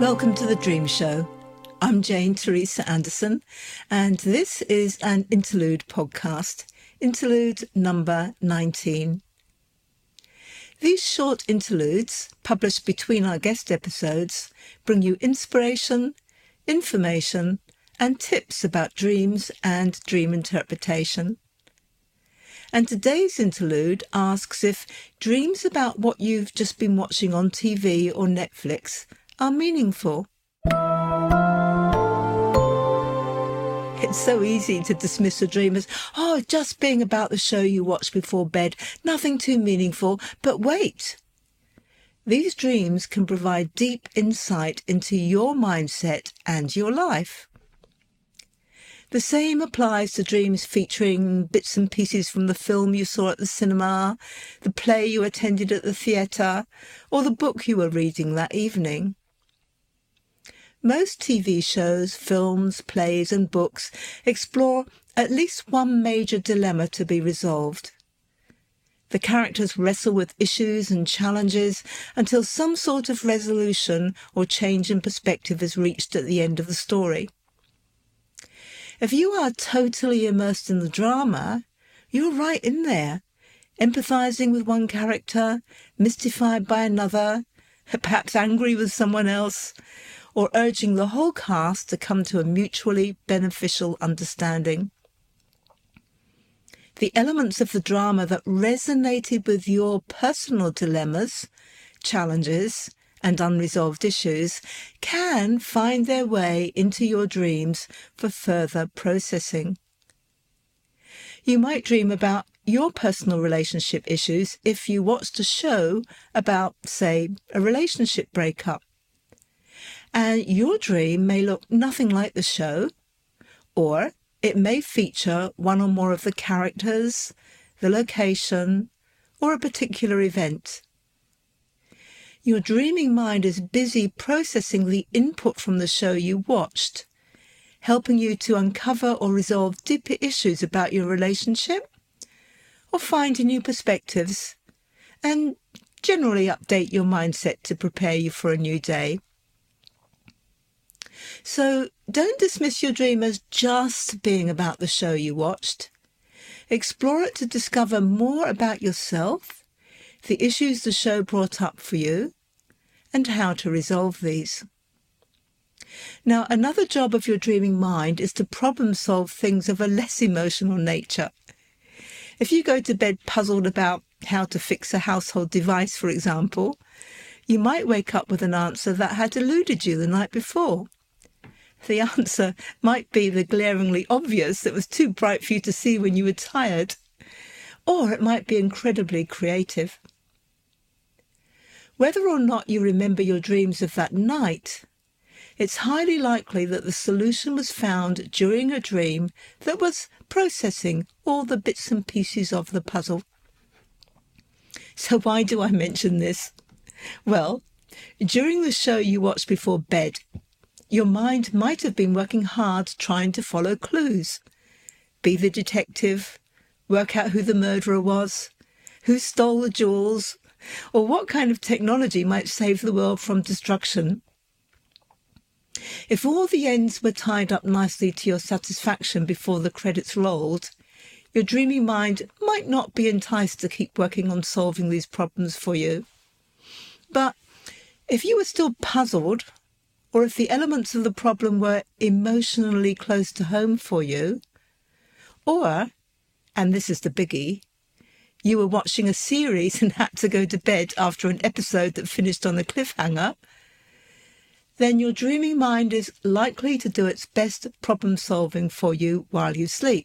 Welcome to The Dream Show. I'm Jane Teresa Anderson, and this is an interlude podcast, interlude number 19. These short interludes, published between our guest episodes, bring you inspiration, information, and tips about dreams and dream interpretation. And today's interlude asks if dreams about what you've just been watching on TV or Netflix are meaningful. It's so easy to dismiss a dream as, just being about the show you watched before bed, nothing too meaningful. But wait, these dreams can provide deep insight into your mindset and your life. The same applies to dreams featuring bits and pieces from the film you saw at the cinema, the play you attended at the theatre, or the book you were reading that evening. Most TV shows, films, plays and books explore at least one major dilemma to be resolved. The characters wrestle with issues and challenges until some sort of resolution or change in perspective is reached at the end of the story. If you are totally immersed in the drama, you're right in there, empathising with one character, mystified by another, perhaps angry with someone else, or urging the whole cast to come to a mutually beneficial understanding. The elements of the drama that resonated with your personal dilemmas, challenges, and unresolved issues can find their way into your dreams for further processing. You might dream about your personal relationship issues if you watched a show about, say, a relationship breakup. And your dream may look nothing like the show, or it may feature one or more of the characters, the location, or a particular event. Your dreaming mind is busy processing the input from the show you watched, helping you to uncover or resolve deeper issues about your relationship, or find new perspectives, and generally update your mindset to prepare you for a new day. So don't dismiss your dream as just being about the show you watched. Explore it to discover more about yourself, the issues the show brought up for you, and how to resolve these. Now, another job of your dreaming mind is to problem solve things of a less emotional nature. If you go to bed puzzled about how to fix a household device, for example, you might wake up with an answer that had eluded you the night before. The answer might be the glaringly obvious that was too bright for you to see when you were tired, or it might be incredibly creative. Whether or not you remember your dreams of that night, it's highly likely that the solution was found during a dream that was processing all the bits and pieces of the puzzle. So why do I mention this? Well, during the show you watched before bed, your mind might have been working hard trying to follow clues. Be the detective, work out who the murderer was, who stole the jewels, or what kind of technology might save the world from destruction. If all the ends were tied up nicely to your satisfaction before the credits rolled, your dreaming mind might not be enticed to keep working on solving these problems for you. But if you were still puzzled, or if the elements of the problem were emotionally close to home for you, or, and this is the biggie, you were watching a series and had to go to bed after an episode that finished on a cliffhanger, then your dreaming mind is likely to do its best problem solving for you while you sleep.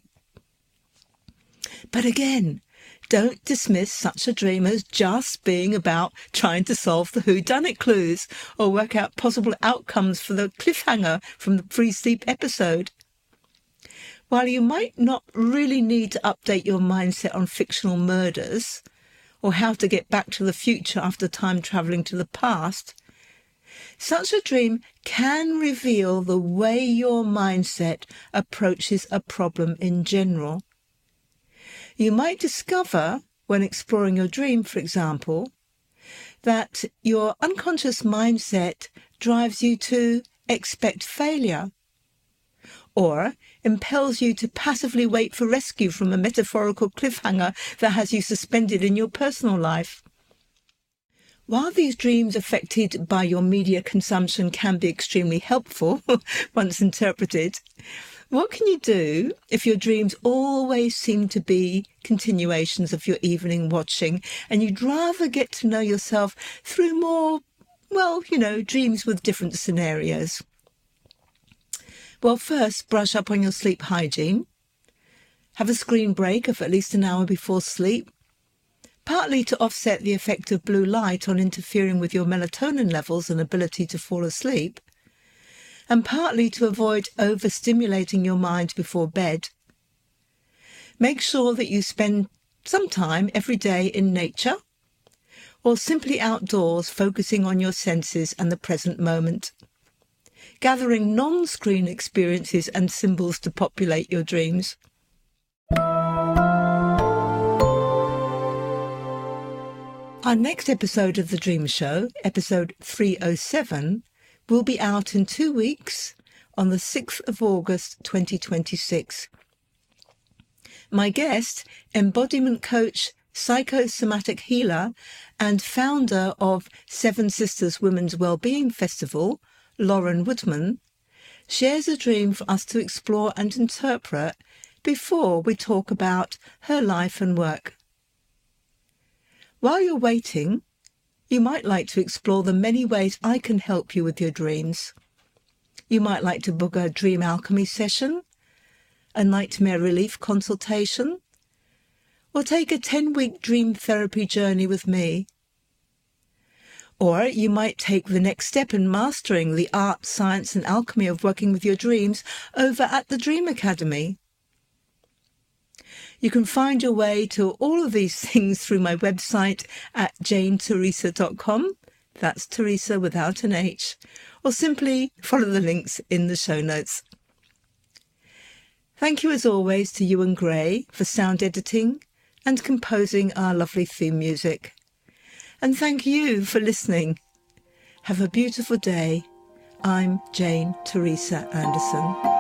But again, don't dismiss such a dream as just being about trying to solve the whodunit clues or work out possible outcomes for the cliffhanger from the pre-sleep episode. While you might not really need to update your mindset on fictional murders or how to get back to the future after time travelling to the past, such a dream can reveal the way your mindset approaches a problem in general. You might discover, when exploring your dream, for example, that your unconscious mindset drives you to expect failure, or impels you to passively wait for rescue from a metaphorical cliffhanger that has you suspended in your personal life. While these dreams affected by your media consumption can be extremely helpful once interpreted, what can you do if your dreams always seem to be continuations of your evening watching and you'd rather get to know yourself through more, dreams with different scenarios? Well, first, brush up on your sleep hygiene. Have a screen break of at least an hour before sleep, partly to offset the effect of blue light on interfering with your melatonin levels and ability to fall asleep, and partly to avoid overstimulating your mind before bed. Make sure that you spend some time every day in nature or simply outdoors, focusing on your senses and the present moment, gathering non-screen experiences and symbols to populate your dreams. Our next episode of The Dream Show, episode 307, will be out in 2 weeks on the 6th of August 2026. My guest, embodiment coach, psychosomatic healer and founder of Seven Sisters Women's Wellbeing Festival, Lauren Woodman, shares a dream for us to explore and interpret before we talk about her life and work. While you're waiting, you might like to explore the many ways I can help you with your dreams. You might like to book a dream alchemy session, a nightmare relief consultation, or take a 10-week dream therapy journey with me. Or you might take the next step in mastering the art, science and alchemy of working with your dreams over at the Dream Academy. You can find your way to all of these things through my website at janeteresa.com. That's Teresa without an H. Or simply follow the links in the show notes. Thank you as always to Ewan Gray for sound editing and composing our lovely theme music. And thank you for listening. Have a beautiful day. I'm Jane Teresa Anderson.